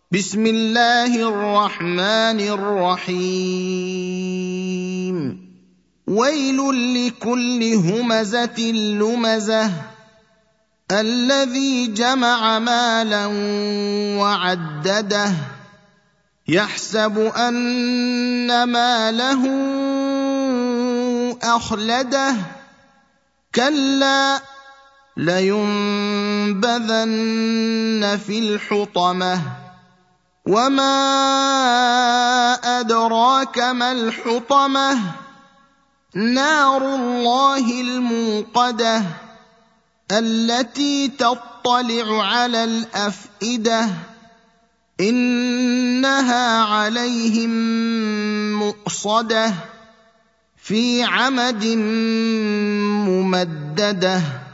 بسم الله الرحمن الرحيم ويل لكل همزة لمزة الذي جمع مالا وعدده يحسب أن ماله أخلده كلا لينبذن في الحطمة وما أدراك ما الحطمة نار الله الموقدة التي تطلع على الأفئدة إنها عليهم مؤصدة في عمد ممددة